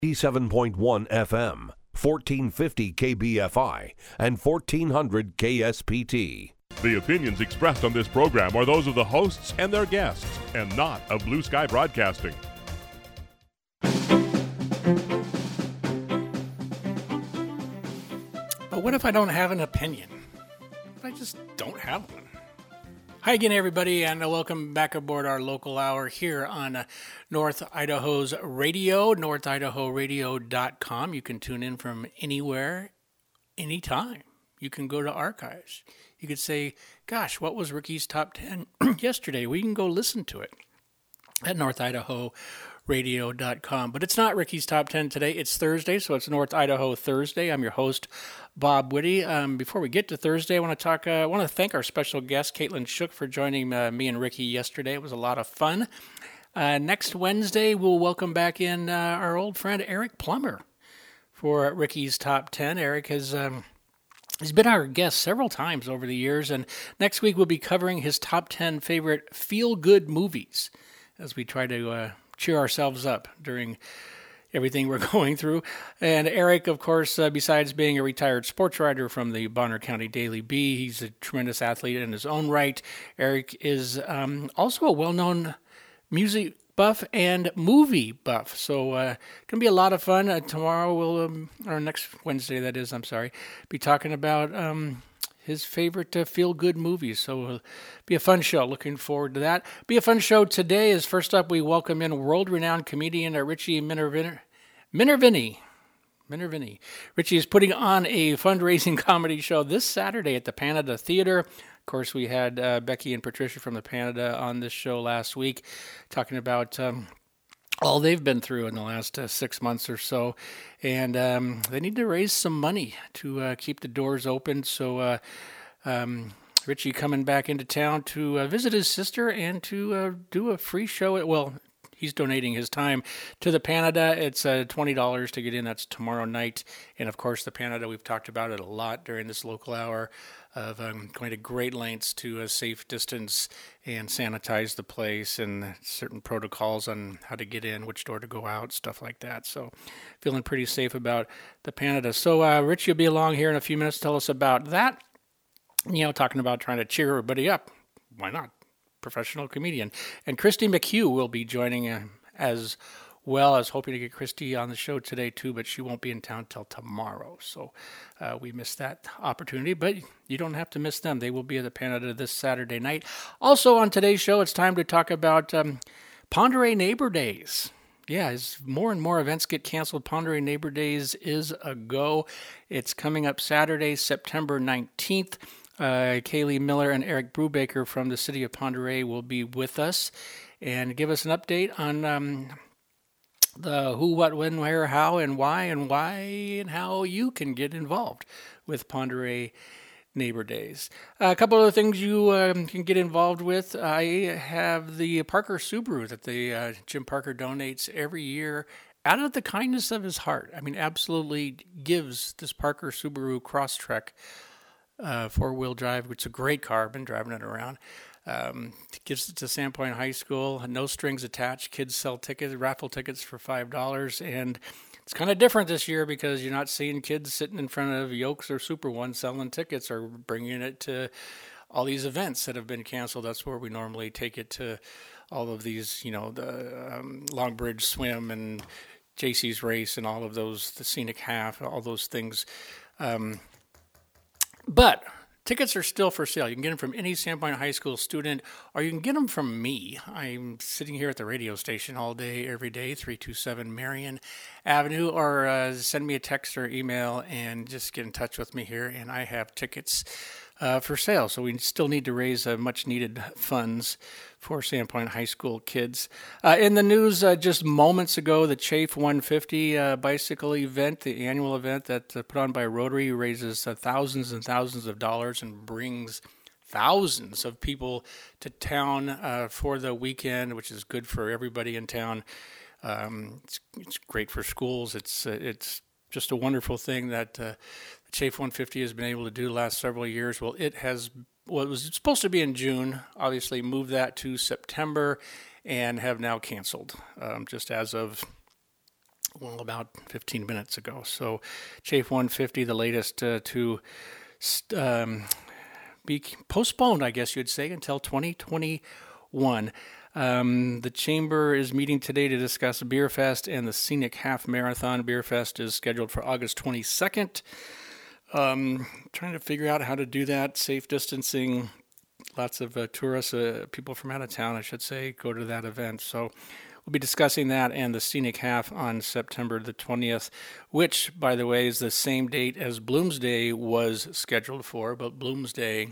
87.1 FM, 1450 KBFI, and 1400 KSPT. The opinions expressed on this program are those of the hosts and their guests, and not of Blue Sky Broadcasting. But what if I don't have an opinion? I just don't have one. Hi again, everybody, and welcome back aboard our local hour here on North Idaho's radio, northidahoradio.com. You can tune in from anywhere, anytime. You can go to archives. You could say, gosh, what was Ricky's Top 10 yesterday? We can go listen to it at northidahoradio.com. But it's not Ricky's Top 10 today. It's Thursday, so it's North Idaho Thursday. I'm your host, Bob Whitty. Before we get to Thursday, I want to thank our special guest, Caitlin Shook, for joining me and Ricky yesterday. It was a lot of fun. Next Wednesday, we'll welcome back in our old friend Eric Plummer for Ricky's Top 10. Eric has he's been our guest several times over the years, and next week we'll be covering his top 10 favorite feel-good movies as we try to cheer ourselves up during everything we're going through. And Eric, of course, besides being a retired sports writer from the Bonner County Daily Bee, he's a tremendous athlete in his own right. Eric is also a well-known music buff and movie buff. So going to be a lot of fun. Tomorrow or next Wednesday, that is, be talking about his favorite feel-good movies. So it'll be a fun show. Looking forward to that. Be a fun show today. As first up, we welcome in world-renowned comedian Richie Minervini. Richie is putting on a fundraising comedy show this Saturday at the Panada Theater. Of course, we had Becky and Patricia from the Panada on this show last week, talking about all they've been through in the last 6 months or so. And they need to raise some money to keep the doors open. So Richie coming back into town to visit his sister and to do a free show. Well, he's donating his time to the Panada. It's $20 to get in. That's tomorrow night. And, of course, the Panada, we've talked about it a lot during this local hour, of going to great lengths to safe distance and sanitize the place, and certain protocols on how to get in, which door to go out, stuff like that. So feeling pretty safe about the Panada. So Richie will be along here in a few minutes to tell us about that. Talking about trying to cheer everybody up. Why not? Professional comedian. And Christy McHugh will be joining as well. I was hoping to get Christy on the show today too, but she won't be in town till tomorrow. So we missed that opportunity, but you don't have to miss them. They will be at the Panada this Saturday night. Also on today's show, it's time to talk about Pend Oreille Neighbor Days. Yeah, as more and more events get canceled, Pend Oreille Neighbor Days is a go. It's coming up Saturday, September 19th. Kaylee Miller and Eric Brubaker from the city of Pend Oreille will be with us and give us an update on the who, what, when, where, how, and why, and how you can get involved with Pend Oreille Neighbor Days. A couple other things you can get involved with. I have the Parker Subaru that the Jim Parker donates every year out of the kindness of his heart. I mean, absolutely gives this Parker Subaru Crosstrek 4-wheel drive. It's a great car. I've been driving it around. Gives it to Sandpoint High School. No strings attached. Kids sell tickets, raffle tickets for $5. And it's kind of different this year because you're not seeing kids sitting in front of Yokes or Super One selling tickets or bringing it to all these events that have been canceled. That's where we normally take it to all of these, the Longbridge Swim and JC's Race and all of those, the Scenic Half, all those things. But tickets are still for sale. You can get them from any Sandpoint High School student, or you can get them from me. I'm sitting here at the radio station all day, every day, 327 Marion Avenue, or send me a text or email and just get in touch with me here, and I have tickets for sale. So we still need to raise much-needed funds for Sandpoint High School kids. In the news just moments ago, the Chafe 150 bicycle event, the annual event that put on by Rotary, raises thousands and thousands of dollars and brings thousands of people to town for the weekend, which is good for everybody in town. It's great for schools. It's just a wonderful thing that the Chafe 150 has been able to do the last several years. Well, it was supposed to be in June, obviously moved that to September, and have now canceled just as of about 15 minutes ago. So Chafe 150, the latest to be postponed, I guess you'd say, until 2021. The Chamber is meeting today to discuss Beer Fest and the Scenic Half Marathon. Beer Fest is scheduled for August 22nd. Trying to figure out how to do that, safe distancing. Lots of tourists, people from out of town, I should say, go to that event. So we'll be discussing that and the Scenic Half on September the 20th, which, by the way, is the same date as Bloomsday was scheduled for, but Bloomsday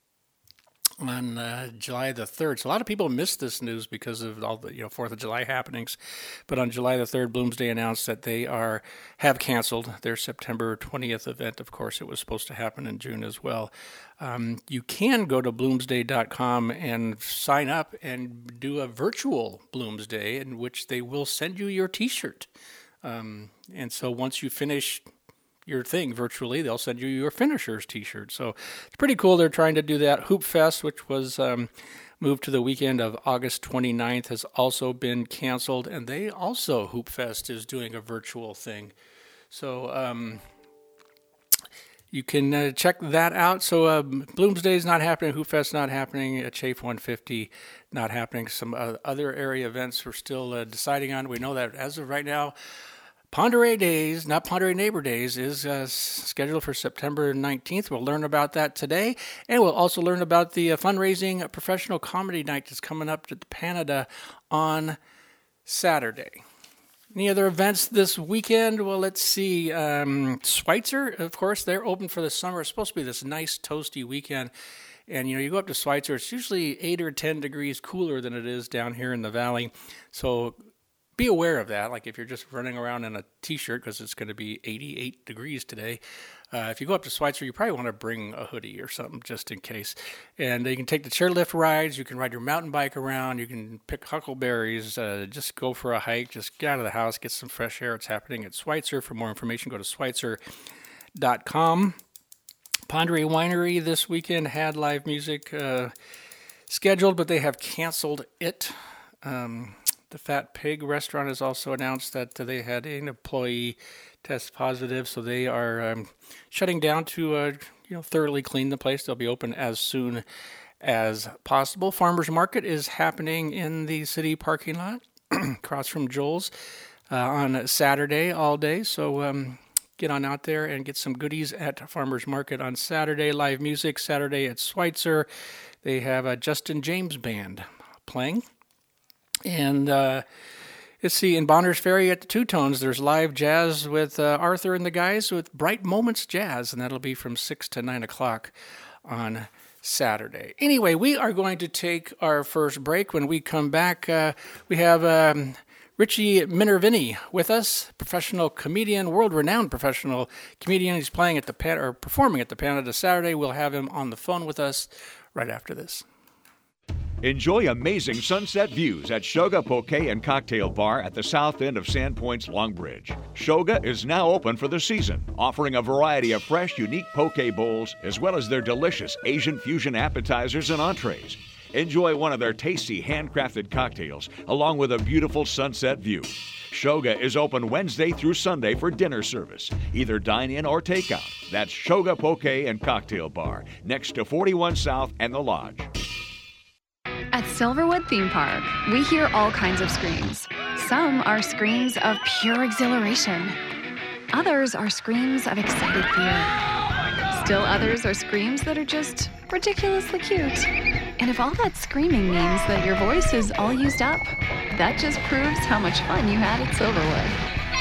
on July the 3rd. So a lot of people missed this news because of all the 4th of July happenings. But on July the 3rd, Bloomsday announced that they have canceled their September 20th event. Of course, it was supposed to happen in June as well. You can go to bloomsday.com and sign up and do a virtual Bloomsday in which they will send you your T-shirt. And so once you finish your thing virtually, they'll send you your finishers T-shirt. So it's pretty cool. They're trying to do that. Hoop Fest, which was moved to the weekend of August 29th, has also been canceled. And they also, Hoop Fest is doing a virtual thing. So you can check that out. So Bloomsday is not happening. Hoop Fest not happening. Chafe 150 not happening. Some other area events we're still deciding on. We know that as of right now, Ponderay Days, not Ponderay Neighbor Days, is scheduled for September 19th. We'll learn about that today. And we'll also learn about the fundraising professional comedy night that's coming up at the Canada on Saturday. Any other events this weekend? Well, let's see. Schweitzer, of course, they're open for the summer. It's supposed to be this nice, toasty weekend. And, you go up to Schweitzer, it's usually 8 or 10 degrees cooler than it is down here in the valley. So be aware of that. Like if you're just running around in a T-shirt because it's going to be 88 degrees today. If you go up to Schweitzer, you probably want to bring a hoodie or something just in case. And you can take the chairlift rides. You can ride your mountain bike around. You can pick huckleberries. Just go for a hike. Just get out of the house. Get some fresh air. It's happening at Schweitzer. For more information, go to schweitzer.com. Ponderay Winery this weekend had live music scheduled, but they have canceled it. The Fat Pig restaurant has also announced that they had an employee test positive, so they are shutting down to thoroughly clean the place. They'll be open as soon as possible. Farmers Market is happening in the city parking lot across from Joel's on Saturday all day, so get on out there and get some goodies at Farmers Market on Saturday. Live music Saturday at Schweitzer. They have a Justin James Band playing. And let's see, in Bonners Ferry at the Two Tones, there's live jazz with Arthur and the guys with Bright Moments Jazz, and that'll be from 6 to 9 o'clock on Saturday. Anyway, we are going to take our first break. When we come back, we have Richie Minervini with us, professional comedian, world-renowned professional comedian. He's playing at the performing at the Canada Saturday. We'll have him on the phone with us right after this. Enjoy amazing sunset views at Shoga Poke and Cocktail Bar at the south end of Sandpoint's Long Bridge. Shoga is now open for the season, offering a variety of fresh, unique poke bowls, as well as their delicious Asian fusion appetizers and entrees. Enjoy one of their tasty handcrafted cocktails, along with a beautiful sunset view. Shoga is open Wednesday through Sunday for dinner service, either dine-in or takeout. That's Shoga Poke and Cocktail Bar, next to 41 South and the Lodge. At Silverwood Theme Park, we hear all kinds of screams. Some are screams of pure exhilaration. Others are screams of excited fear. Still others are screams that are just ridiculously cute. And if all that screaming means that your voice is all used up, that just proves how much fun you had at Silverwood.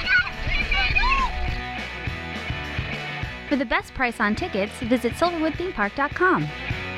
For the best price on tickets, visit silverwoodthemepark.com.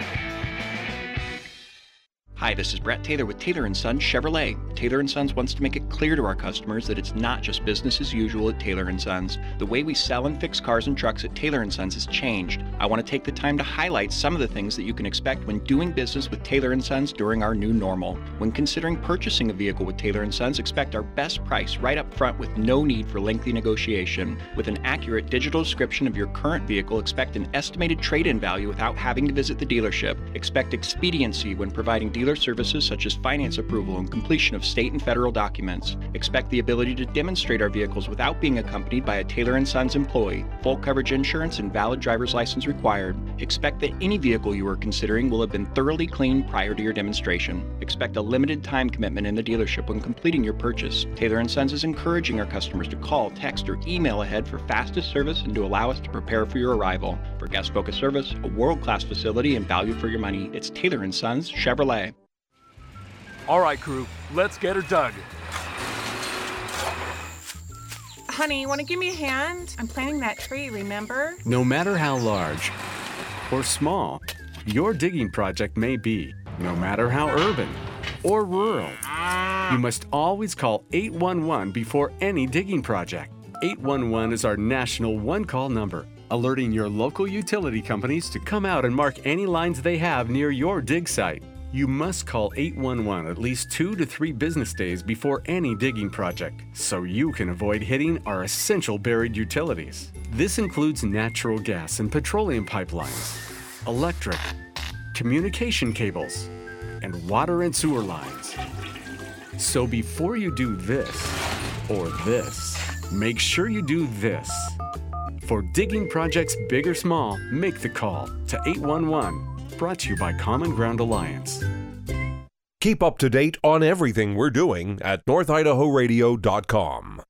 Hi, this is Brett Taylor with Taylor & Sons Chevrolet. Taylor & Sons wants to make it clear to our customers that it's not just business as usual at Taylor & Sons. The way we sell and fix cars and trucks at Taylor & Sons has changed. I want to take the time to highlight some of the things that you can expect when doing business with Taylor & Sons during our new normal. When considering purchasing a vehicle with Taylor & Sons, expect our best price right up front with no need for lengthy negotiation. With an accurate digital description of your current vehicle, expect an estimated trade-in value without having to visit the dealership. Expect expediency when providing dealer services such as finance approval and completion of state and federal documents. Expect the ability to demonstrate our vehicles without being accompanied by a Taylor & Sons employee. Full coverage insurance and valid driver's license required. Expect that any vehicle you are considering will have been thoroughly cleaned prior to your demonstration. Expect a limited time commitment in the dealership when completing your purchase. Taylor & Sons is encouraging our customers to call, text, or email ahead for fastest service and to allow us to prepare for your arrival. For guest-focused service, a world-class facility, and value for your money, it's Taylor & Sons Chevrolet. All right, crew, let's get her dug. Honey, want to give me a hand? I'm planting that tree, remember? No matter how large or small your digging project may be, no matter how urban or rural, you must always call 811 before any digging project. 811 is our national one-call number, alerting your local utility companies to come out and mark any lines they have near your dig site. You must call 811 at least 2 to 3 business days before any digging project, so you can avoid hitting our essential buried utilities. This includes natural gas and petroleum pipelines, electric, communication cables, and water and sewer lines. So before you do this or this, make sure you do this. For digging projects big or small, make the call to 811. Brought to you by Common Ground Alliance. Keep up to date on everything we're doing at NorthIdahoRadio.com.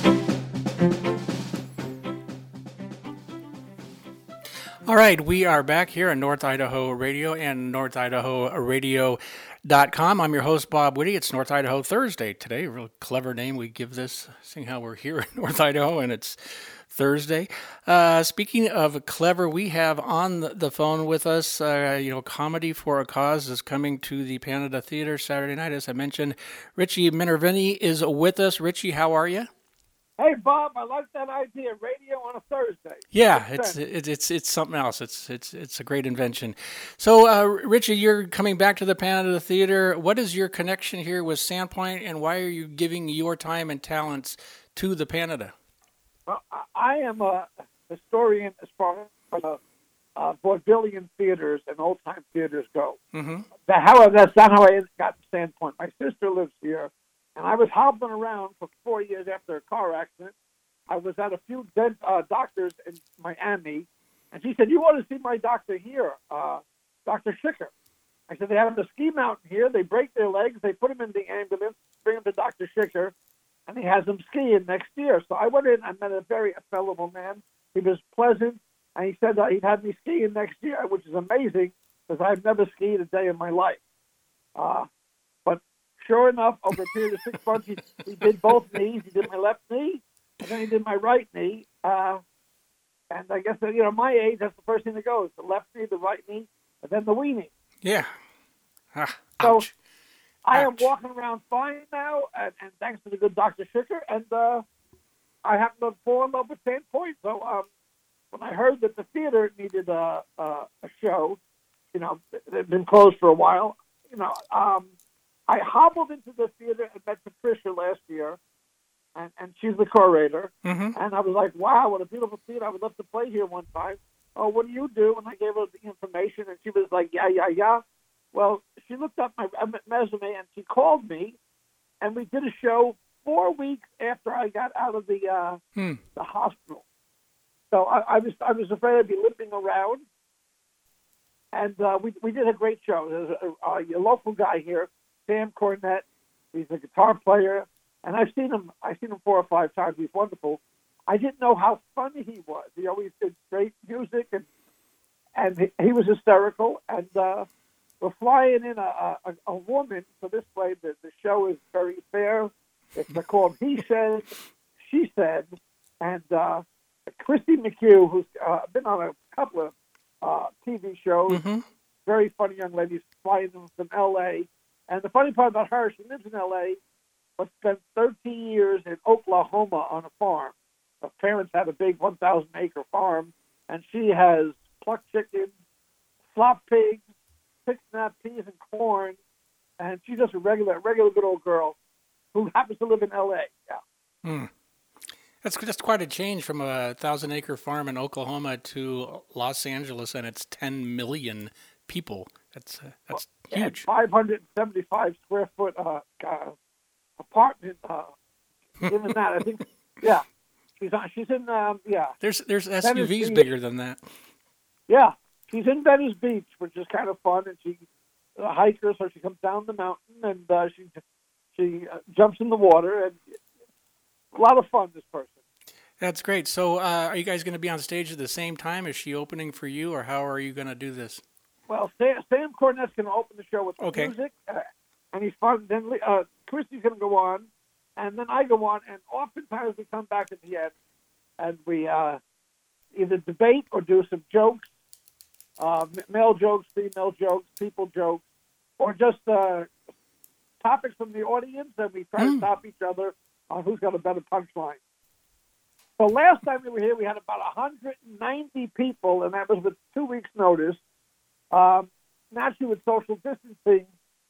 All right, we are back here on North Idaho Radio and NorthIdahoRadio.com. I'm your host, Bob Whitty. It's North Idaho Thursday today. A real clever name we give this, seeing how we're here in North Idaho and it's Thursday. Speaking of clever, we have on the phone with us, Comedy for a Cause is coming to the Panada Theater Saturday night. As I mentioned, Richie Minervini is with us. Richie, how are you? Hey, Bob, I like that idea. Radio on a Thursday. Yeah, it's something else. It's a great invention. So, Richie, you're coming back to the Panada Theater. What is your connection here with Sandpoint, and why are you giving your time and talents to the Panada? Well, I am a historian as far as vaudevillian theaters and old-time theaters go. Mm-hmm. However, that's not how I got to Sandpoint. My sister lives here, and I was hobbling around for 4 years after a car accident. I was at a few doctors in Miami, and she said, "You ought to see my doctor here, Dr. Schicker." I said, "They have a ski mountain here. They break their legs. They put them in the ambulance, bring them to Dr. Schicker, and he has them skiing next year." So I went in. I met a very affable man. He was pleasant, and he said that he'd have me skiing next year, which is amazing because I've never skied a day in my life. But sure enough, over a period of 6 months, he did both knees. He did my left knee, and then he did my right knee. And I guess, my age, that's the first thing that goes, the left knee, the right knee, and then the weenie. Yeah. So Ouch. I am walking around fine now, and thanks to the good Dr. Schicker, and I happen to fall in love with Sandpoint. So when I heard that the theater needed a show, they've been closed for a while, I hobbled into the theater and met Patricia last year, and she's the curator, Mm-hmm. and I was like, wow, what a beautiful theater. I would love to play here one time. Oh, what do you do? And I gave her the information, and she was like, yeah. Well, she looked up my resume, and she called me, and we did a show 4 weeks after I got out of the hospital. So I was afraid I'd be limping around, and we did a great show. There's a local guy here, Sam Cornett. He's a guitar player, and I've seen him 4 or 5 times. He's wonderful. I didn't know how funny he was. He always did great music, and he was hysterical. And we're flying in a woman, so this way the show is very fair. It's called He Said, She Said, and Christy McHugh, who's been on a couple of TV shows, Mm-hmm. very funny young lady, flying in from L.A. And the funny part about her, she lives in L.A., but spent 13 years in Oklahoma on a farm. Her parents had a big 1,000-acre farm, and she has plucked chickens, slop pigs, pick-snap peas and corn, and she's just a regular good old girl who happens to live in L.A. Yeah. That's just quite a change from a 1,000-acre farm in Oklahoma to Los Angeles, and it's 10 million people. That's huge. 575 square foot apartment. Given that, I think, yeah, she's in, yeah. There's SUVs bigger than that. Yeah, she's in Venice Beach, which is kind of fun, and she's a hiker, so she comes down the mountain, and she jumps in the water, and a lot of fun, this person. That's great. So are you guys going to be on stage at the same time? Is she opening for you, or how are you going to do this? Well, Sam Cornette's going to open the show with music, and he's fun. Then Christy's going to go on, and then I go on, and oftentimes we come back at the end, and we either debate or do some jokes, male jokes, female jokes, people jokes, or just topics from the audience, and we try to top each other on who's got a better punchline. So last time we were here, we had about 190 people, and that was with 2 weeks' notice. Naturally, with social distancing,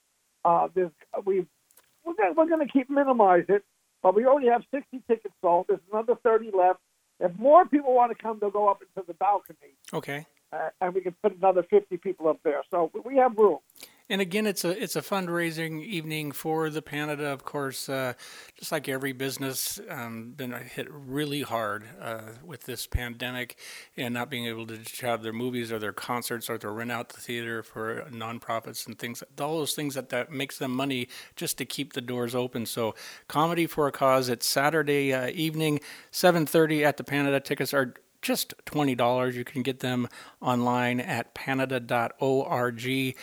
we're going to minimize it, but we only have 60 tickets sold. There's another 30 left. If more people want to come, they'll go up into the balcony. Okay. And we can put another 50 people up there. So we have room. And again, it's a fundraising evening for the Panada, of course. Just like every business, been hit really hard with this pandemic and not being able to have their movies or their concerts or to rent out the theater for nonprofits and things. All those things that makes them money just to keep the doors open. So, Comedy for a Cause. It's Saturday evening, 7:30 at the Panada. Tickets are just $20. You can get them online at panada.org. It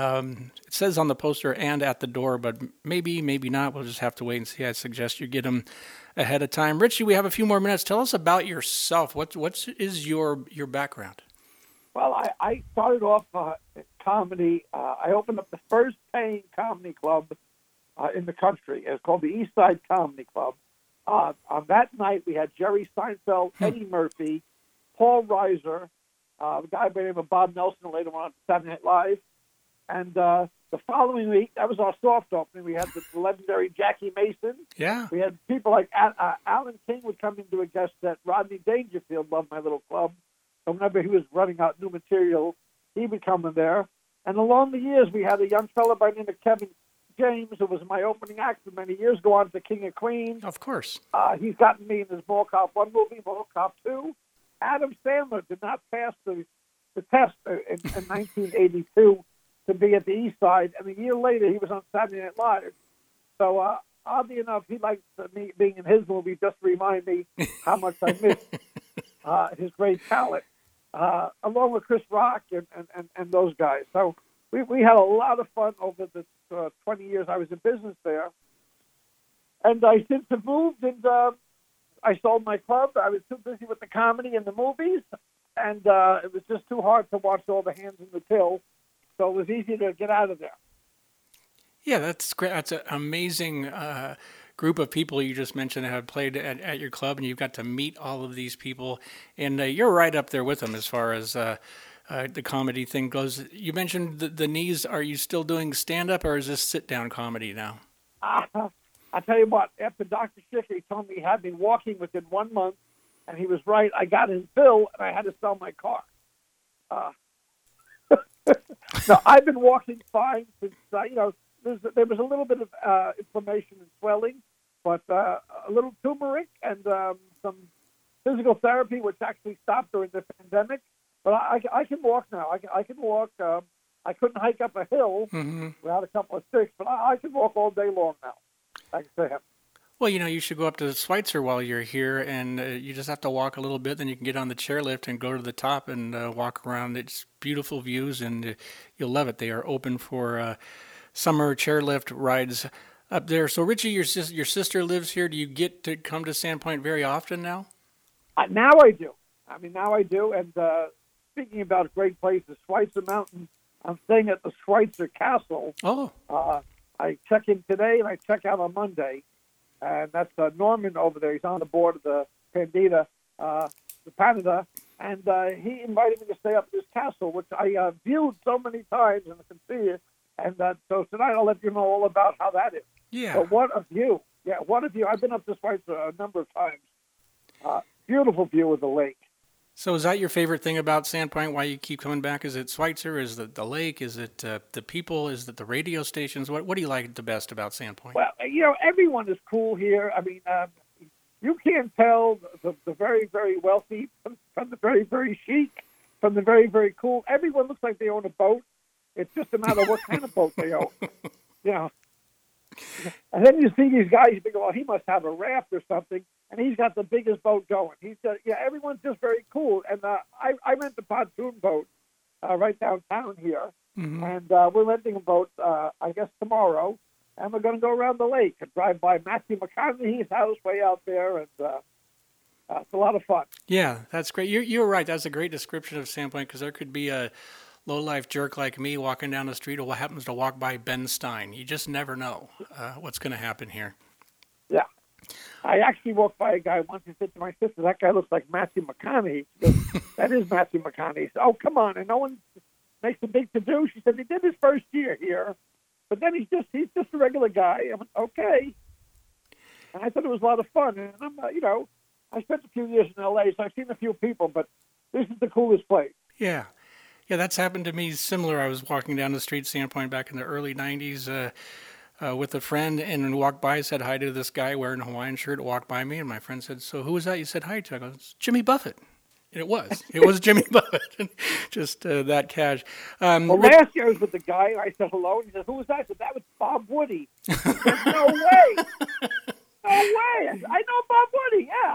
says on the poster and at the door, but maybe not. We'll just have to wait and see. I suggest you get them ahead of time. Richie, we have a few more minutes. Tell us about yourself. What is your background? Well, I started off in comedy. I opened up the first paying comedy club in the country. It's called the East Side Comedy Club. On that night, we had Jerry Seinfeld, Eddie Murphy, Paul Reiser, a guy by the name of Bob Nelson, later on Saturday Night Live. And the following week, that was our soft opening. We had the legendary Jackie Mason. Yeah. We had people like Alan King would come in to a guest set. Rodney Dangerfield loved my little club. So whenever he was running out new material, he would come in there. And along the years, we had a young fellow by the name of Kevin James, who was my opening act for many years, go on to King of Queens. Of course. He's gotten me in his Mall Cop 1 movie, Mall Cop 2. Adam Sandler did not pass the test in 1982 to be at the East Side, and a year later he was on Saturday Night Live. So oddly enough, he likes me being in his movie just to remind me how much I miss his great talent, along with Chris Rock and those guys. So we had a lot of fun over the 20 years I was in business there. And I since have moved, and I sold my club. I was too busy with the comedy and the movies, and it was just too hard to watch all the hands in the till, so it was easy to get out of there. Yeah, that's great. That's an amazing group of people you just mentioned that have played at your club, and you've got to meet all of these people, and you're right up there with them as far as the comedy thing goes. You mentioned the knees. Are you still doing stand-up, or is this sit-down comedy now? I'll tell you what, after Dr. Schicker told me he had been walking within 1 month, and he was right, I got his bill, and I had to sell my car. No, I've been walking fine since, there was a little bit of inflammation and swelling, but a little turmeric and some physical therapy, which actually stopped during the pandemic. But I can walk now. I can walk. I couldn't hike up a hill without a couple of sticks, but I can walk all day long now. Thanks to him. Well, you should go up to Schweitzer while you're here, and you just have to walk a little bit. Then you can get on the chairlift and go to the top and walk around. It's beautiful views, and you'll love it. They are open for summer chairlift rides up there. So, Richie, your sister lives here. Do you get to come to Sandpoint very often now? Now I do. Now I do. And speaking about great places, Schweitzer Mountain, I'm staying at the Schweitzer Castle. Oh. I check in today, and I check out on Monday. And that's Norman over there. He's on the board of the Panada, and he invited me to stay up at this castle, which I viewed so many times, and I can see it. And so tonight I'll let you know all about how that is. Yeah. So what a view. Yeah, what a view. I've been up this place a number of times. Beautiful view of the lake. So is that your favorite thing about Sandpoint? Why you keep coming back? Is it Schweitzer? Is it the lake? Is it the people? Is it the radio stations? What do you like the best about Sandpoint? Well, everyone is cool here. I mean, you can't tell the very, very wealthy from the very, very chic, from the very, very cool. Everyone looks like they own a boat. It's just a matter of what kind of boat they own. And then you see these guys, you think, well, he must have a raft or something, and he's got the biggest boat going. Everyone's just very cool. And I rent a pontoon boat right downtown here, and we're renting a boat, I guess, tomorrow, and we're going to go around the lake and drive by Matthew McConaughey's house way out there, and it's a lot of fun. Yeah, that's great. You're right. That's a great description of Sandpoint, because there could be a low-life jerk like me walking down the street, or what happens to walk by Ben Stein. You just never know what's going to happen here. Yeah. I actually walked by a guy once and said to my sister, that guy looks like Matthew McConaughey. She goes, that is Matthew McConaughey. Said, oh, come on. And no one makes a big to-do. She said, he did his first year here, but then he's just a regular guy. I went, okay. And I thought it was a lot of fun. And I'm, I spent a few years in L.A., so I've seen a few people, but this is the coolest place. Yeah. Yeah, that's happened to me similar. I was walking down the street, Sandpoint, back in the early 90s with a friend, and walked by, said hi to this guy wearing a Hawaiian shirt, walked by me, and my friend said, so who was that you said hi to? I go, it's Jimmy Buffett. And it was Jimmy Buffett. Just that cash. Last year I was with the guy, I said hello, and he said, who was that? I said, that was Bob Woody. He said, no way. No way. I know Bob Woody, yeah.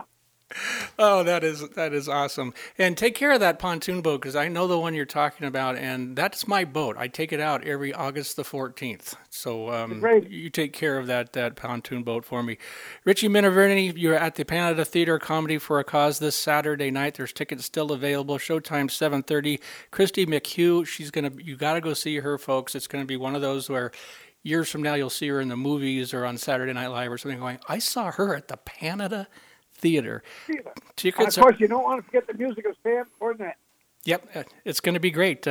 Oh, that is awesome. And take care of that pontoon boat, because I know the one you're talking about, and that's my boat. I take it out every August the 14th. So you take care of that pontoon boat for me. Richie Minervini, you're at the Canada Theater Comedy for a Cause this Saturday night. There's tickets still available. Showtime 7:30. Christy McHugh, you got to go see her, folks. It's going to be one of those where years from now you'll see her in the movies or on Saturday Night Live or something going, I saw her at the Canada Theater. And of course, you don't want to forget the music of Sam Cornette. Yep, it's going to be great.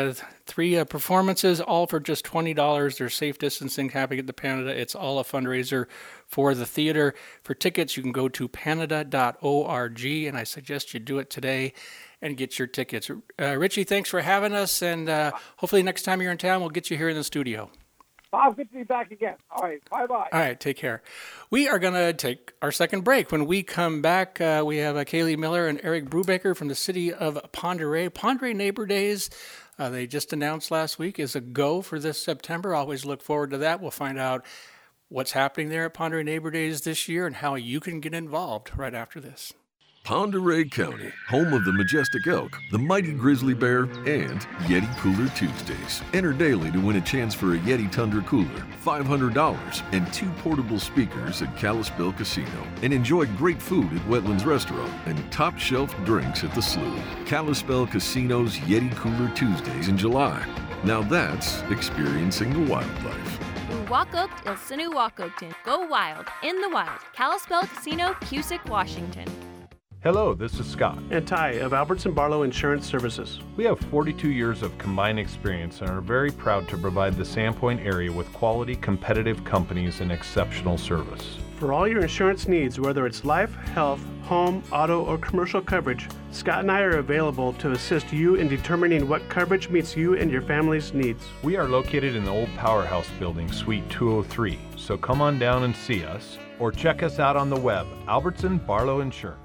3 performances, all for just $20. There's safe distancing happening at the Canada. It's all a fundraiser for the theater. For tickets, you can go to Canada.org, and I suggest you do it today and get your tickets. Richie, thanks for having us, and hopefully next time you're in town, we'll get you here in the studio. Bob, good to be back again. All right, bye-bye. All right, take care. We are going to take our second break. When we come back, we have Kaylee Miller and Eric Brubaker from the city of Pend Oreille. Pend Oreille Neighbor Days, they just announced last week, is a go for this September. Always look forward to that. We'll find out what's happening there at Pend Oreille Neighbor Days this year and how you can get involved right after this. Pend Oreille County, home of the Majestic Elk, the Mighty Grizzly Bear, and Yeti Cooler Tuesdays. Enter daily to win a chance for a Yeti Tundra Cooler, $500, and 2 portable speakers at Kalispell Casino. And enjoy great food at Wetlands Restaurant and top-shelf drinks at the Slough. Kalispell Casino's Yeti Cooler Tuesdays in July. Now that's experiencing the wildlife. Uwakoked Il Sinu Wakokton. Go wild, in the wild. Kalispell Casino, Cusick, Washington. Hello, this is Scott and Ty of Albertson Barlow Insurance Services. We have 42 years of combined experience and are very proud to provide the Sandpoint area with quality, competitive companies and exceptional service. For all your insurance needs, whether it's life, health, home, auto, or commercial coverage, Scott and I are available to assist you in determining what coverage meets you and your family's needs. We are located in the old Powerhouse building, Suite 203, so come on down and see us or check us out on the web, Albertson Barlow Insurance.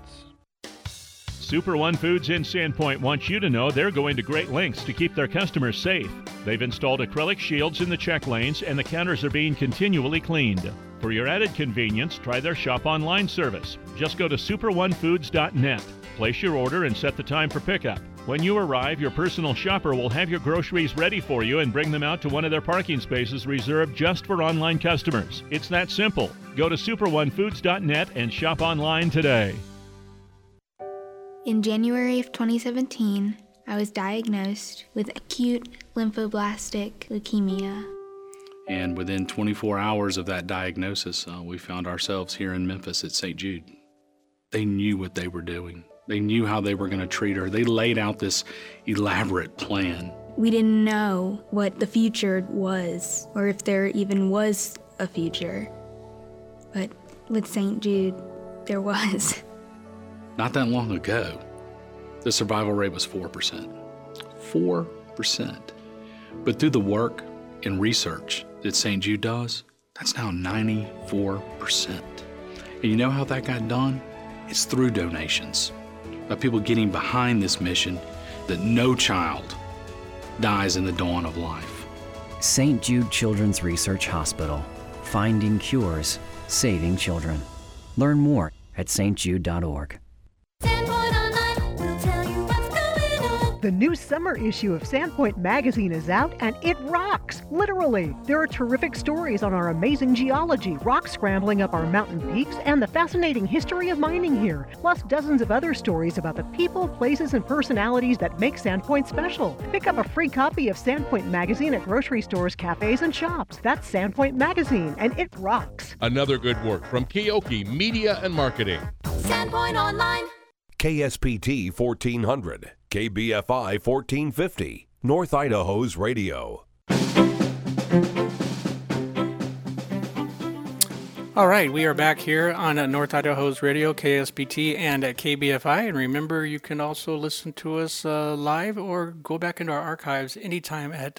Super One Foods in Sandpoint wants you to know they're going to great lengths to keep their customers safe. They've installed acrylic shields in the check lanes, and the counters are being continually cleaned. For your added convenience, try their shop online service. Just go to superonefoods.net, place your order, and set the time for pickup. When you arrive, your personal shopper will have your groceries ready for you and bring them out to one of their parking spaces reserved just for online customers. It's that simple. Go to superonefoods.net and shop online today. In January of 2017, I was diagnosed with acute lymphoblastic leukemia. And within 24 hours of that diagnosis, we found ourselves here in Memphis at St. Jude. They knew what they were doing. They knew how they were going to treat her. They laid out this elaborate plan. We didn't know what the future was, or if there even was a future. But with St. Jude, there was. Not that long ago, the survival rate was 4%. 4%. But through the work and research that St. Jude does, that's now 94%. And you know how that got done? It's through donations, by people getting behind this mission that no child dies in the dawn of life. St. Jude Children's Research Hospital. Finding cures, saving children. Learn more at stjude.org. The new summer issue of Sandpoint Magazine is out, and it rocks, literally. There are terrific stories on our amazing geology, rock scrambling up our mountain peaks, and the fascinating history of mining here, plus dozens of other stories about the people, places, and personalities that make Sandpoint special. Pick up a free copy of Sandpoint Magazine at grocery stores, cafes, and shops. That's Sandpoint Magazine, and it rocks. Another good work from Keoki Media and Marketing. Sandpoint Online. KSPT 1400, KBFI 1450, North Idaho's radio. All right, we are back here on North Idaho's radio, KSPT, and at KBFI. And remember, you can also listen to us live or go back into our archives anytime at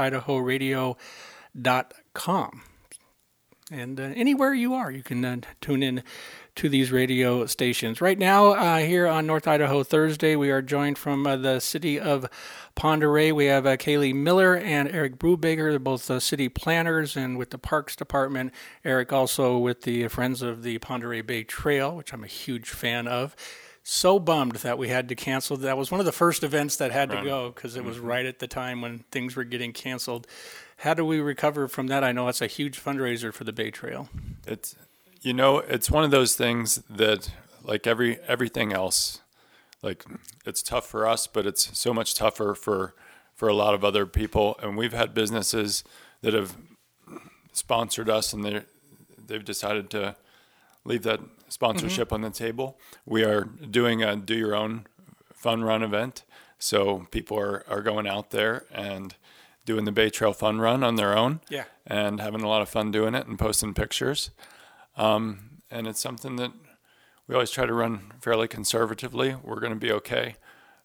northidahoradio.com. And anywhere you are, you can tune in to these radio stations. Right now, here on North Idaho Thursday, we are joined from the city of Pend Oreille. We have Kaylee Miller and Eric Brubaker. They're both city planners and with the Parks Department. Eric also with the Friends of the Pend Oreille Bay Trail, which I'm a huge fan of. So bummed that we had to cancel. That was one of the first events that had to go because it was right at the time when things were getting canceled. How do we recover from that? I know it's a huge fundraiser for the Bay Trail. It's one of those things that, like everything else, like it's tough for us, but it's so much tougher for a lot of other people. And we've had businesses that have sponsored us, and they've decided to leave that sponsorship on the table. We are doing a do your own fun run event. So people are going out there and doing the Bay Trail Fun Run on their own, and having a lot of fun doing it and posting pictures. And it's something that we always try to run fairly conservatively. We're going to be okay,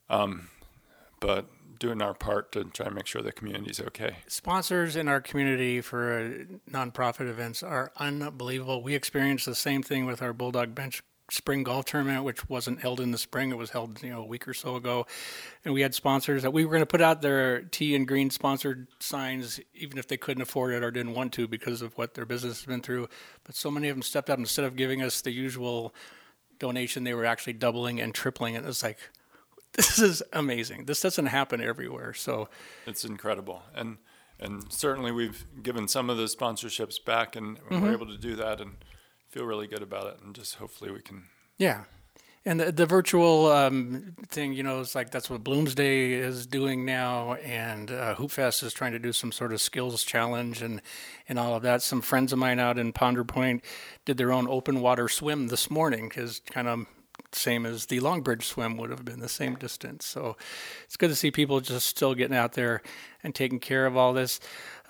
but doing our part to try and make sure the community's okay. Sponsors in our community for nonprofit events are unbelievable. We experienced the same thing with our Bulldog Bench Spring Golf Tournament, which wasn't held in the spring. It was held, a week or so ago. And we had sponsors that we were going to put out their tea and green sponsored signs, even if they couldn't afford it or didn't want to because of what their business has been through. But so many of them stepped up. Instead of giving us the usual donation, they were actually doubling and tripling it. It's like, this is amazing. This doesn't happen everywhere. So it's incredible. And certainly we've given some of the sponsorships back, and we're able to do that and feel really good about it, and just hopefully we can. Yeah. And the virtual thing, it's like that's what Bloomsday is doing now, and Hoop Fest is trying to do some sort of skills challenge and all of that. Some friends of mine out in Ponder Point did their own open water swim this morning, because kind of same as the Longbridge swim would have been, the same distance. So it's good to see people just still getting out there and taking care of all this.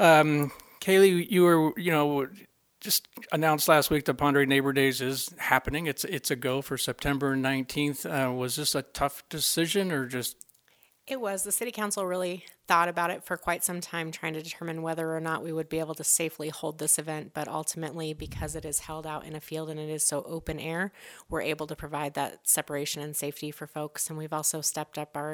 Kaylee, you were, just announced last week that Pend Oreille Neighbor Days is happening. It's a go for September 19th. Was this a tough decision or just? It was. The city council really thought about it for quite some time, trying to determine whether or not we would be able to safely hold this event. But ultimately, because it is held out in a field and it is so open air, we're able to provide that separation and safety for folks. And we've also stepped up our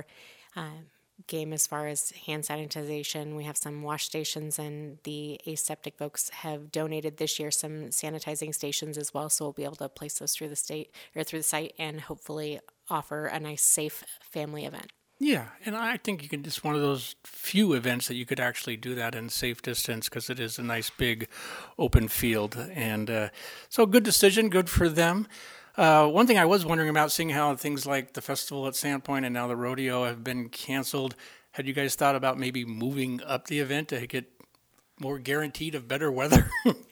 game as far as hand sanitization. We have some wash stations, and the aseptic folks have donated this year some sanitizing stations as well, so we'll be able to place those through the site and hopefully offer a nice safe family event. Yeah, and I think you can just one of those few events that you could actually do that in safe distance, because it is a nice big open field. And so good decision, good for them. One thing I was wondering about, seeing how things like the festival at Sandpoint and now the rodeo have been canceled, had you guys thought about maybe moving up the event to get more guaranteed of better weather?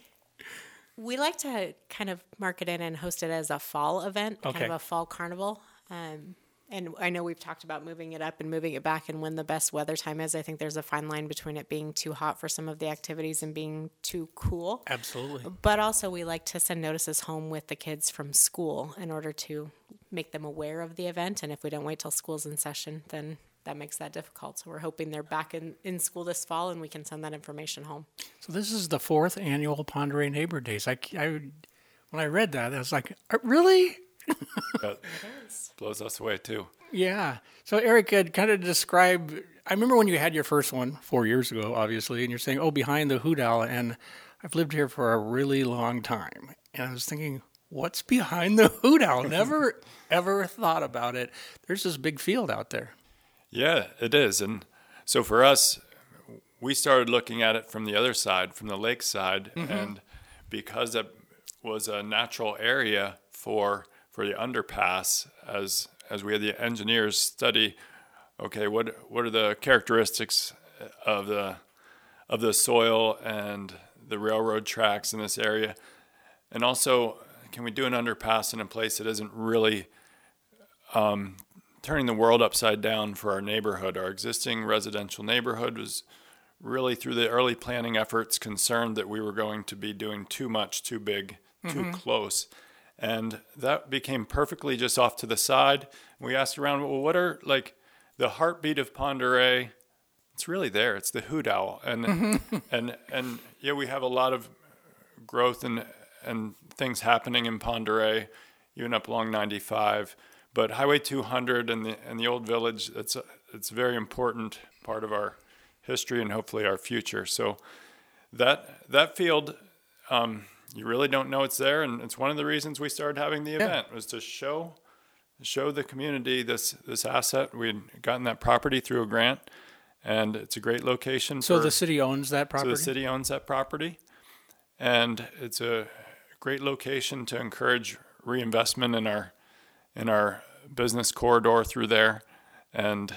We like to kind of market it and host it as a fall event, kind of a fall carnival. And I know we've talked about moving it up and moving it back and when the best weather time is. I think there's a fine line between it being too hot for some of the activities and being too cool. Absolutely. But also we like to send notices home with the kids from school in order to make them aware of the event. And if we don't wait till school's in session, then that makes that difficult. So we're hoping they're back in school this fall and we can send that information home. So this is the 4th annual Pend Oreille Neighbor Days. When I read that, I was like, really? That blows us away too. Yeah. So Eric, kind of describe, I remember when you had your first one 4 years ago, obviously, and you're saying, behind the hoot owl. And I've lived here for a really long time. And I was thinking, what's behind the hoot owl? Never, ever thought about it. There's this big field out there. Yeah, it is. And so for us, we started looking at it from the other side, from the lake side. Mm-hmm. And because it was a natural area for the underpass, as we had the engineers study, okay, what are the characteristics of the soil and the railroad tracks in this area? And also, can we do an underpass in a place that isn't really turning the world upside down for our neighborhood? Our existing residential neighborhood was really, through the early planning efforts, concerned that we were going to be doing too much, too big, too close. And that became perfectly just off to the side. We asked around, well, what are like the heartbeat of Pend Oreille? It's really there. It's the hoot owl. And and yeah, we have a lot of growth and things happening in Pend Oreille, even up along 95. But Highway 200 and the old village, it's a very important part of our history and hopefully our future. So that field, you really don't know it's there, and it's one of the reasons we started having the event was to show the community this asset. We'd gotten that property through a grant, and it's a great location. So the city owns that property? So the city owns that property, and it's a great location to encourage reinvestment in our business corridor through there, and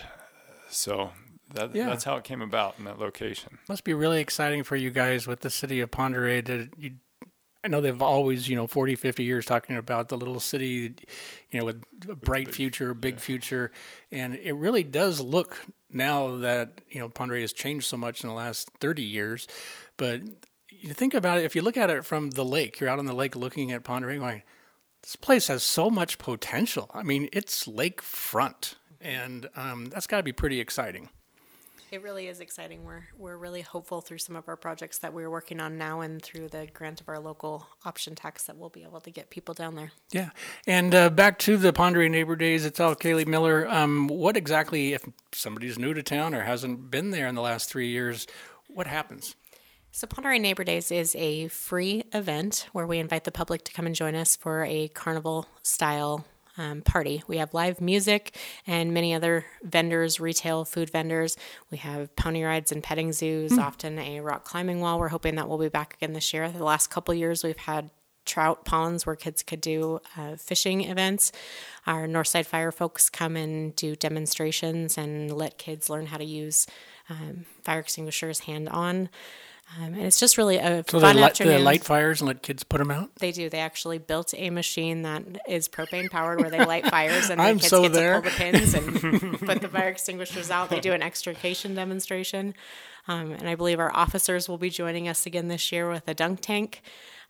so that's how it came about in that location. Must be really exciting for you guys with the city of Pend Oreille. I know they've always, 40, 50 years talking about the little city, with a bright future, big future. And it really does look now that, Pend Oreille has changed so much in the last 30 years. But you think about it, if you look at it from the lake, you're out on the lake looking at Pend Oreille going, this place has so much potential. I mean, it's lakefront, and that's got to be pretty exciting. It really is exciting. We're really hopeful through some of our projects that we're working on now and through the grant of our local option tax that we'll be able to get people down there. Yeah. And back to the Pend Oreille Neighbor Days, it's all Kaylee Miller. What exactly, if somebody's new to town or hasn't been there in the last 3 years, what happens? So Pend Oreille Neighbor Days is a free event where we invite the public to come and join us for a carnival-style party. We have live music and many other vendors, retail food vendors. We have pony rides and petting zoos, often a rock climbing wall. We're hoping that we'll be back again this year. The last couple of years, we've had trout ponds where kids could do fishing events. Our Northside Fire folks come and do demonstrations and let kids learn how to use fire extinguishers hand-on. And it's just really a fun afternoon. So they light fires and let kids put them out? They do. They actually built a machine that is propane powered where they light fires and the kids get to pull the pins and put the fire extinguishers out. They do an extrication demonstration. And I believe our officers will be joining us again this year with a dunk tank.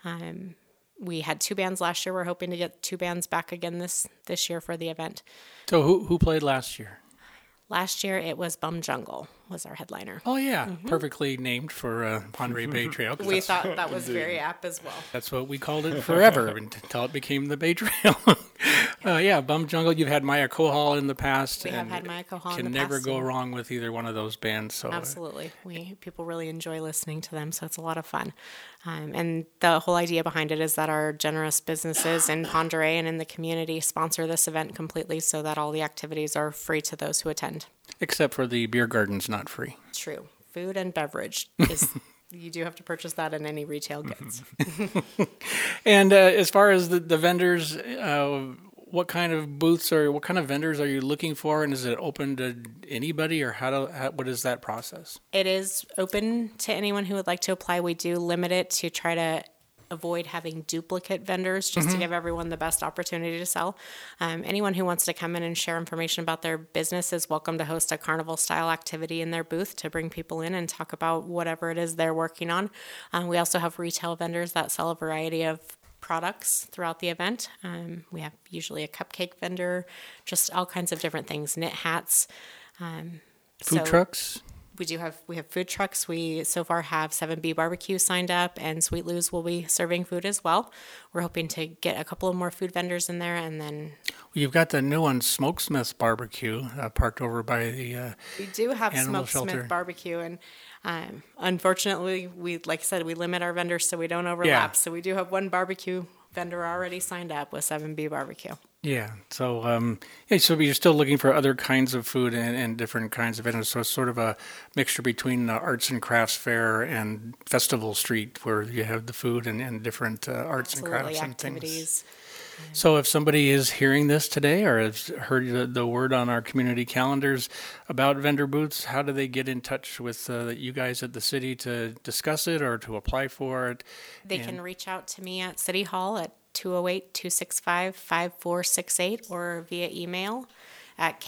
We had 2 bands last year. We're hoping to get 2 bands back again this year for the event. So who played last year? Last year, it was Bum Jungle was our headliner. Oh, yeah. Perfectly named for Pend Oreille Bay Trail. We thought that was very apt as well. That's what we called it forever until it became the Bay Trail. Yeah, Bum Jungle. You've had Maya Kohal in the past. We have had Maya Kohal in the past. Can never go wrong with either one of those bands. So absolutely. People really enjoy listening to them, so it's a lot of fun. And the whole idea behind it is that our generous businesses in Pend Oreille and in the community sponsor this event completely so that all the activities are free to those who attend. Except for the beer garden's not free. True. Food and beverage is you do have to purchase that in any retail goods. And as far as the vendors, what kind of booths or what kind of vendors are you looking for? And is it open to anybody, or what is that process? It is open to anyone who would like to apply. We do limit it to try to avoid having duplicate vendors just to give everyone the best opportunity to sell. Anyone who wants to come in and share information about their business is welcome to host a carnival-style activity in their booth to bring people in and talk about whatever it is they're working on. We also have retail vendors that sell a variety of products throughout the event. We have usually a cupcake vendor, just all kinds of different things, knit hats. Food trucks? We have food trucks. We so far have 7B Barbecue signed up, and Sweet Lou's will be serving food as well. We're hoping to get a couple of more food vendors in there, and then You've got the new one, Smokesmith Barbecue, parked over by the we do have animal Smokesmith shelter. Barbecue, and unfortunately, like I said, we limit our vendors so we don't overlap. Yeah. So we do have one barbecue vendor already signed up with 7B Barbecue. Yeah. So, so you're still looking for other kinds of food and different kinds of vendors. So it's sort of a mixture between the arts and crafts fair and Festival Street, where you have the food and different arts and crafts and activities. things. So if somebody is hearing this today or has heard the word on our community calendars about vendor booths, how do they get in touch with you guys at the city to discuss it or to apply for it? They can reach out to me at City Hall at 208-265-5468 or via email at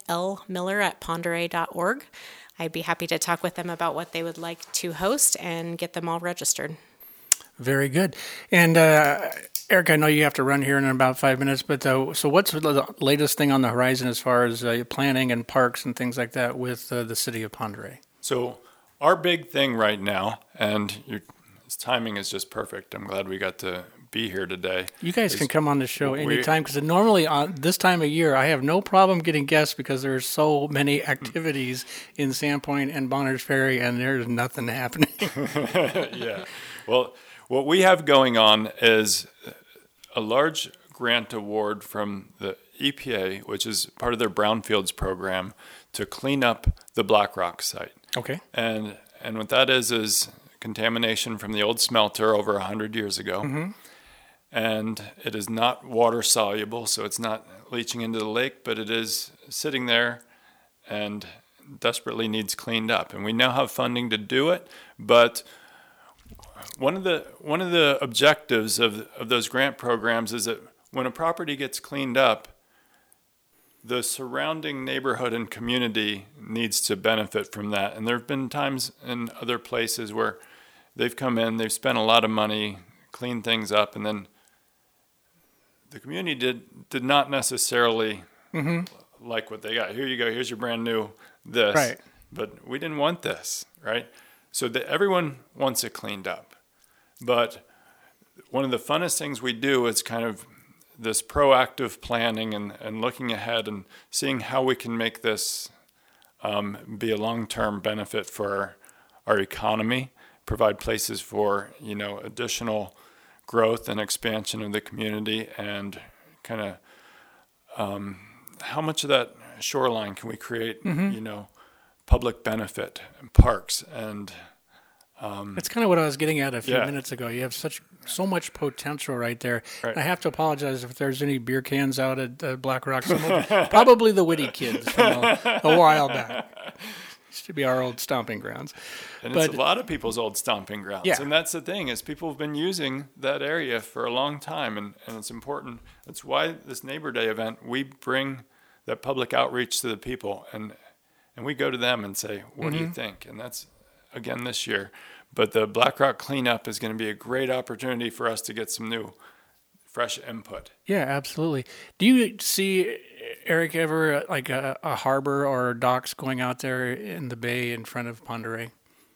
klmiller@pondere.org. I'd be happy to talk with them about what they would like to host and get them all registered. Very good. And Eric, I know you have to run here in about 5 minutes, but so what's the latest thing on the horizon as far as planning and parks and things like that with the city of Pend Oreille? So our big thing right now, and your timing is just perfect. I'm glad we got to be here today. You guys can come on the show anytime, because normally on this time of year, I have no problem getting guests because there's so many activities in Sandpoint and Bonners Ferry, and there's nothing happening. Yeah. Well, what we have going on is a large grant award from the EPA, which is part of their Brownfields program, to clean up the Black Rock site. Okay. And what that is contamination from the old smelter over 100 years ago. Mm-hmm. And it is not water soluble, so it's not leaching into the lake, but it is sitting there and desperately needs cleaned up. And we now have funding to do it, but one of the objectives of those grant programs is that when a property gets cleaned up, the surrounding neighborhood and community needs to benefit from that. And there have been times in other places where they've come in, they've spent a lot of money, cleaned things up, and then the community did not necessarily like what they got. Here you go, here's your brand new this. Right. But we didn't want this, right? So everyone wants it cleaned up. But one of the funnest things we do is kind of this proactive planning and looking ahead and seeing how we can make this be a long-term benefit for our economy, provide places for, additional growth and expansion of the community, and kind of how much of that shoreline can we create, public benefit, parks, and that's kind of what I was getting at a few minutes ago. You have so much potential right there. Right. I have to apologize if there's any beer cans out at Black Rock. Probably the Witty kids from a while back. Used to be our old stomping grounds. And it's a lot of people's old stomping grounds. Yeah. And that's the thing, is people have been using that area for a long time, and it's important. That's why this Neighbor Day event, we bring that public outreach to the people, and we go to them and say, what do you think? And that's, again, this year. But the Black Rock cleanup is going to be a great opportunity for us to get some new, fresh input. Yeah, absolutely. Do you see, Eric, ever like a harbor or docks going out there in the bay in front of Pend Oreille?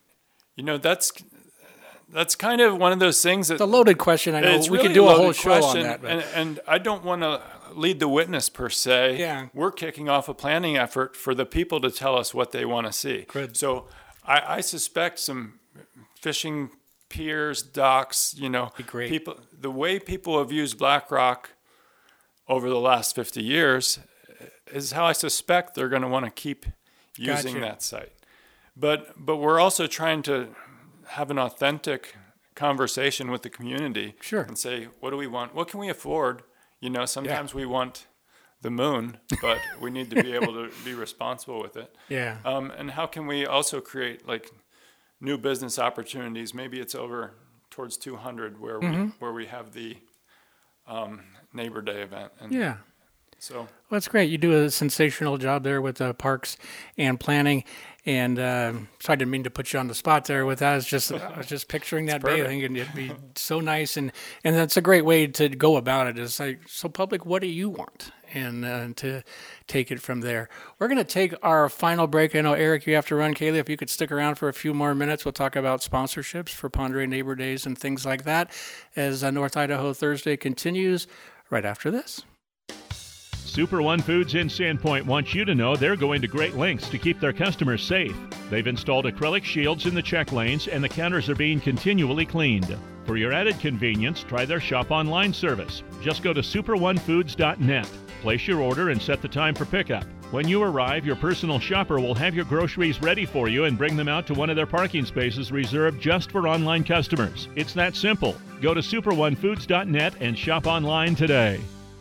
That's kind of one of those things that... It's a loaded question. I know we could do a whole show on that. But. And I don't want to lead the witness per se. Yeah. We're kicking off a planning effort for the people to tell us what they want to see. Good. So I suspect some fishing piers, docks, people. The way people have used Black Rock over the last 50 years is how I suspect they're going to want to keep using that site. But we're also trying to have an authentic conversation with the community. Sure. And say, what do we want? What can we afford? Sometimes we want the moon, but we need to be able to be responsible with it. Yeah. And how can we also create new business opportunities? Maybe it's over towards 200 where we have the Neighbor Day event. And yeah. So well, that's great. You do a sensational job there with parks and planning. And so I didn't mean to put you on the spot there with that. I was just picturing that day. I think it'd be so nice, and that's a great way to go about it. Is like, so public, what do you want? And to take it from there. We're going to take our final break. I know, Eric, you have to run. Kaylee, if you could stick around for a few more minutes, we'll talk about sponsorships for Pend Oreille Neighbor Days and things like that as North Idaho Thursday continues right after this. Super One Foods in Sandpoint wants you to know they're going to great lengths to keep their customers safe. They've installed acrylic shields in the check lanes, and the counters are being continually cleaned. For your added convenience, try their shop online service. Just go to superonefoods.net, place your order, and set the time for pickup. When you arrive, your personal shopper will have your groceries ready for you and bring them out to one of their parking spaces reserved just for online customers. It's that simple. Go to superonefoods.net and shop online today.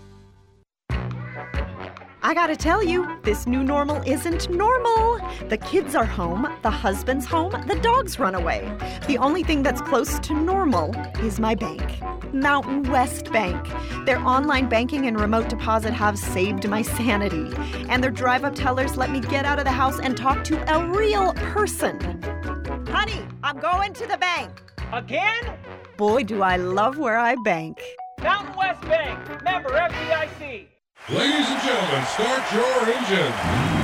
I gotta tell you, this new normal isn't normal. The kids are home, the husband's home, the dogs run away. The only thing that's close to normal is my bank, Mountain West Bank. Their online banking and remote deposit have saved my sanity. And their drive-up tellers let me get out of the house and talk to a real person. Honey, I'm going to the bank. Again? Boy, do I love where I bank. Mountain West Bank, member FDIC. Ladies and gentlemen, start your engine.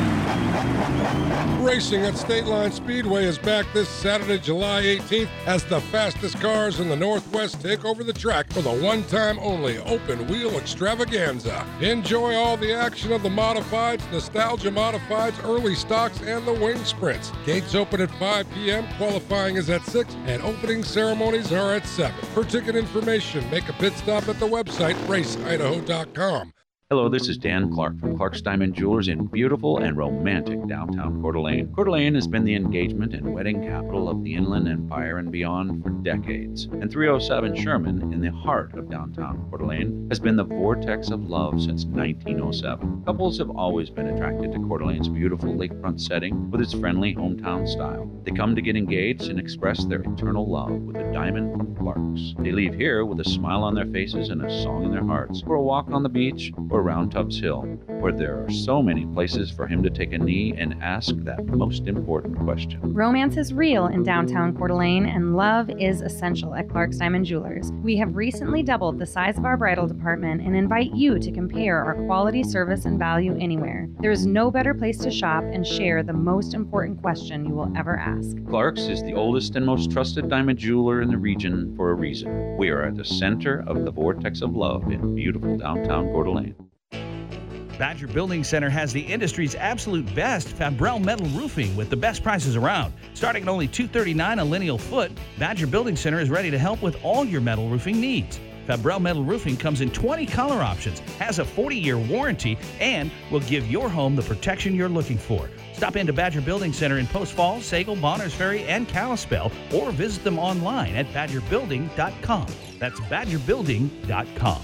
Racing at State Line Speedway is back this Saturday, July 18th, as the fastest cars in the Northwest take over the track for the one-time only open-wheel extravaganza. Enjoy all the action of the modifieds, nostalgia modifieds, early stocks, and the wing sprints. Gates open at 5 p.m., qualifying is at 6, and opening ceremonies are at 7. For ticket information, make a pit stop at the website raceidaho.com. Hello, this is Dan Clark from Clark's Diamond Jewelers in beautiful and romantic downtown Coeur d'Alene. Coeur d'Alene has been the engagement and wedding capital of the Inland Empire and beyond for decades. And 307 Sherman, in the heart of downtown Coeur d'Alene, has been the vortex of love since 1907. Couples have always been attracted to Coeur d'Alene's beautiful lakefront setting with its friendly hometown style. They come to get engaged and express their eternal love with a diamond from Clark's. They leave here with a smile on their faces and a song in their hearts, for a walk on the beach or around Tubbs Hill, where there are so many places for him to take a knee and ask that most important question. Romance is real in downtown Coeur d'Alene, and love is essential at Clark's Diamond Jewelers. We have recently doubled the size of our bridal department and invite you to compare our quality, service, and value anywhere. There is no better place to shop and share the most important question you will ever ask. Clark's is the oldest and most trusted diamond jeweler in the region for a reason. We are at the center of the vortex of love in beautiful downtown Coeur d'Alene. Badger Building Center has the industry's absolute best Fabrel metal roofing with the best prices around. Starting at only $239 a lineal foot, Badger Building Center is ready to help with all your metal roofing needs. Fabrel metal roofing comes in 20 color options, has a 40-year warranty, and will give your home the protection you're looking for. Stop into Badger Building Center in Post Falls, Sagal, Bonners Ferry, and Kalispell, or visit them online at badgerbuilding.com. That's badgerbuilding.com.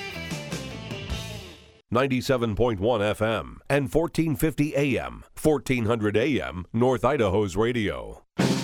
97.1 FM and 1450 AM, 1400 AM, North Idaho's radio.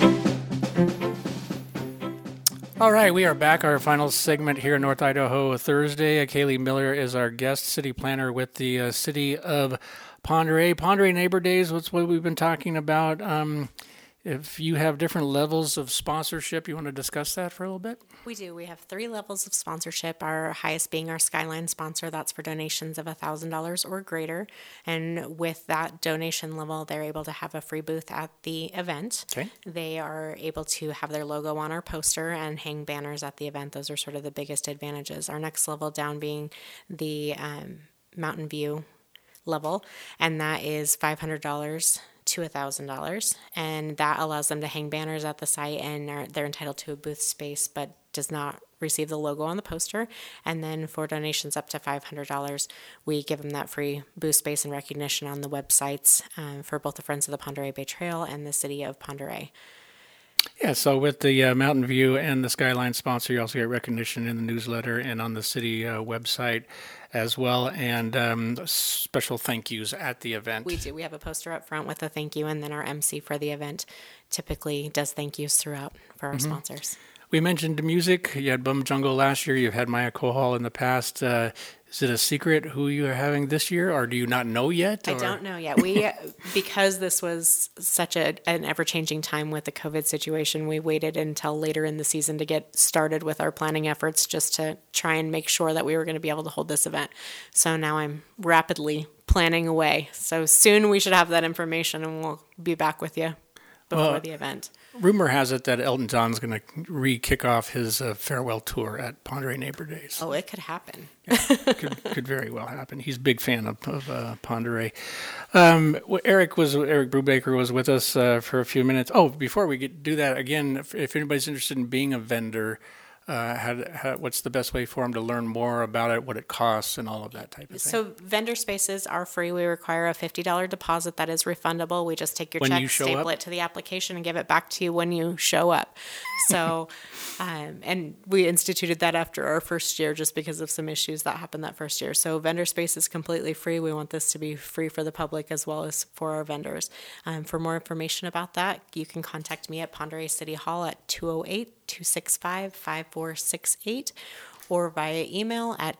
All right, we are back. Our final segment here in North Idaho Thursday. Kaylee Miller is our guest, city planner with the city of Pend Oreille. Pend Oreille Neighbor Days, what's what we've been talking about. If you have different levels of sponsorship, you want to discuss that for a little bit? We do. We have 3 levels of sponsorship, our highest being our Skyline sponsor. That's for donations of $1,000 or greater. And with that donation level, they're able to have a free booth at the event. Okay. They are able to have their logo on our poster and hang banners at the event. Those are sort of the biggest advantages. Our next level down being the Mountain View level, and that is $500 to $1,000, and that allows them to hang banners at the site, and they're entitled to a booth space, but does not receive the logo on the poster. And then for donations up to $500, we give them that free booth space and recognition on the websites for both the Friends of the Pend Oreille Bay Trail and the City of Pend Oreille. Yeah, so with the Mountain View and the Skyline sponsor, you also get recognition in the newsletter and on the city website as well, and special thank yous at the event. We do. We have a poster up front with a thank you, and then our MC for the event typically does thank yous throughout for our sponsors. We mentioned music. You had Bum Jungle last year. You've had Maya Kohal in the past. Is it a secret who you are having this year, or do you not know yet? I don't know yet. We, because this was such an ever-changing time with the COVID situation, we waited until later in the season to get started with our planning efforts just to try and make sure that we were going to be able to hold this event. So now I'm rapidly planning away. So soon we should have that information, and we'll be back with you before the event. Rumor has it that Elton John's going to re-kick off his farewell tour at Pend Oreille Neighbor Days. Oh, it could happen. Yeah, could very well happen. He's a big fan of Pend Oreille. Eric Brubaker was with us for a few minutes. Oh, before we do that, again, if anybody's interested in being a vendor, what's the best way for them to learn more about it, what it costs, and all of that type of thing? So vendor spaces are free. We require a $50 deposit that is refundable. We just take your check, staple it to the application, and give it back to you when you show up. So, and we instituted that after our first year just because of some issues that happened that first year. So vendor space is completely free. We want this to be free for the public as well as for our vendors. For more information about that, you can contact me at Pend Oreille City Hall at 208-265-5468 or via email at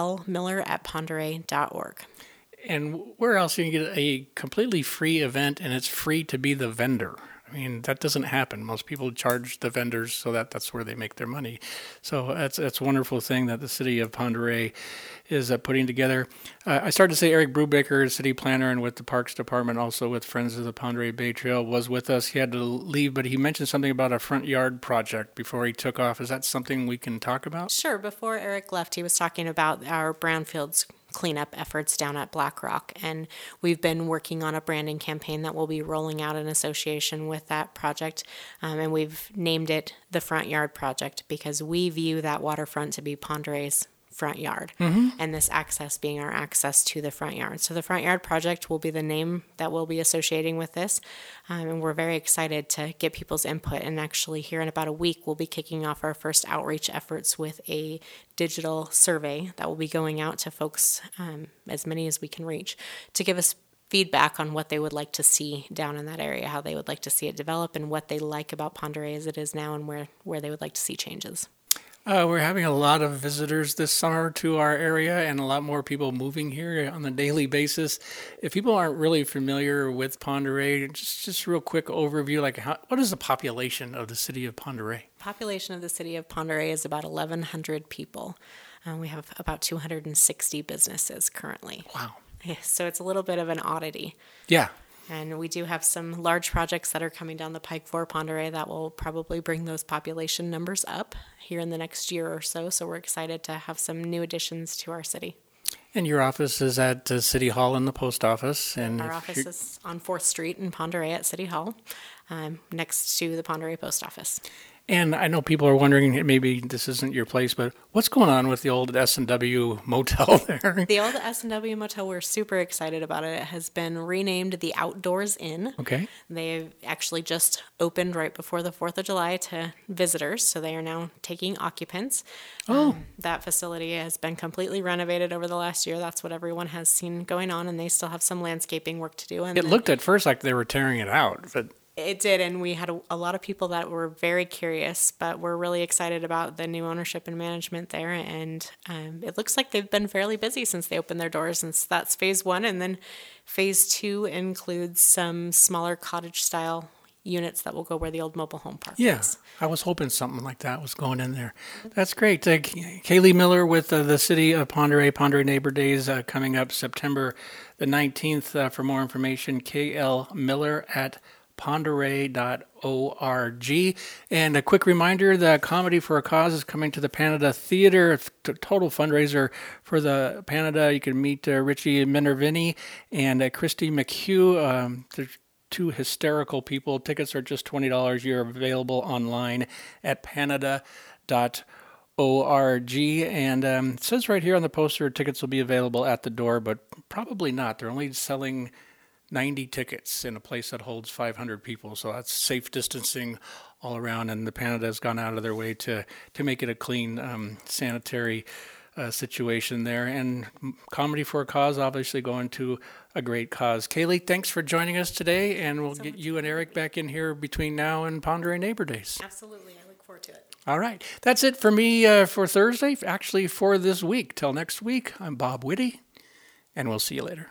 klmiller@pendoreille.org. And where else can you get a completely free event and it's free to be the vendor? I mean, that doesn't happen. Most people charge the vendors so that's where they make their money. So that's a wonderful thing that the city of Pend Oreille is putting together. I started to say Eric Brubaker, city planner, and with the Parks Department, also with Friends of the Pend Oreille Bay Trail, was with us. He had to leave, but he mentioned something about a front yard project before he took off. Is that something we can talk about? Sure. Before Eric left, he was talking about our brownfields cleanup efforts down at Black Rock, and we've been working on a branding campaign that we'll be rolling out in association with that project, and we've named it the Front Yard Project because we view that waterfront to be Pend Oreille's front yard, and this access being our access to the front yard. So the Front Yard Project will be the name that we'll be associating with this, and we're very excited to get people's input. And actually here in about a week, we'll be kicking off our first outreach efforts with a digital survey that will be going out to folks, as many as we can reach, to give us feedback on what they would like to see down in that area, how they would like to see it develop, and what they like about Pend Oreille as it is now, and where they would like to see changes. We're having a lot of visitors this summer to our area and a lot more people moving here on a daily basis. If people aren't really familiar with Pend Oreille, just real quick overview, what is the population of the city of Pend Oreille? Population of the city of Pend Oreille is about 1,100 people. We have about 260 businesses currently. Wow. Yeah, so it's a little bit of an oddity. Yeah. And we do have some large projects that are coming down the pike for Pend Oreille that will probably bring those population numbers up here in the next year or so. So we're excited to have some new additions to our city. And your office is at City Hall in the post office. And our office is on 4th Street in Pend Oreille at City Hall, next to the Pend Oreille post office. And I know people are wondering, maybe this isn't your place, but what's going on with the old S&W motel there? The old S&W motel, we're super excited about it. It has been renamed the Outdoors Inn. Okay. They actually just opened right before the 4th of July to visitors, so they are now taking occupants. Oh. That facility has been completely renovated over the last year. That's what everyone has seen going on, and they still have some landscaping work to do. And it looked at first like they were tearing it out, but... It did, and we had a lot of people that were very curious, but we're really excited about the new ownership and management there, and it looks like they've been fairly busy since they opened their doors, and that's phase 1, and then phase 2 includes some smaller cottage-style units that will go where the old mobile home park is. I was hoping something like that was going in there. That's great. Kaylee Miller with the City of Pend Oreille Neighbor Days coming up September the 19th. For more information, klmiller at pendoreille.org. And a quick reminder that Comedy for a Cause is coming to the Panada Theater. It's a total fundraiser for the Panada. You can meet Richie Minervini and Christy McHugh. They're two hysterical people. Tickets are just $20. You're available online at panada.org. And it says right here on the poster, tickets will be available at the door, but probably not. They're only selling 90 tickets in a place that holds 500 people, so that's safe distancing all around, and the Panada has gone out of their way to make it a clean, sanitary situation there. And Comedy for a Cause, obviously going to a great cause. Kaylee, thanks for joining us today, and we'll get you and Eric back in here between now and Pend Oreille Neighbor Days. Absolutely. I look forward to it. All right. That's it for me for Thursday, actually for this week. Till next week, I'm Bob Whitty, and we'll see you later.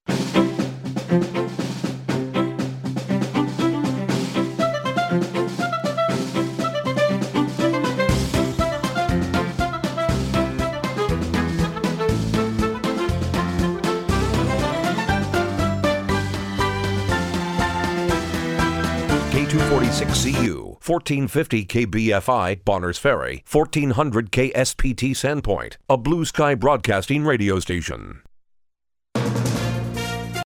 K246CU, 1450 KBFI, Bonners Ferry, 1400 KSPT Sandpoint, a Blue Sky Broadcasting radio station.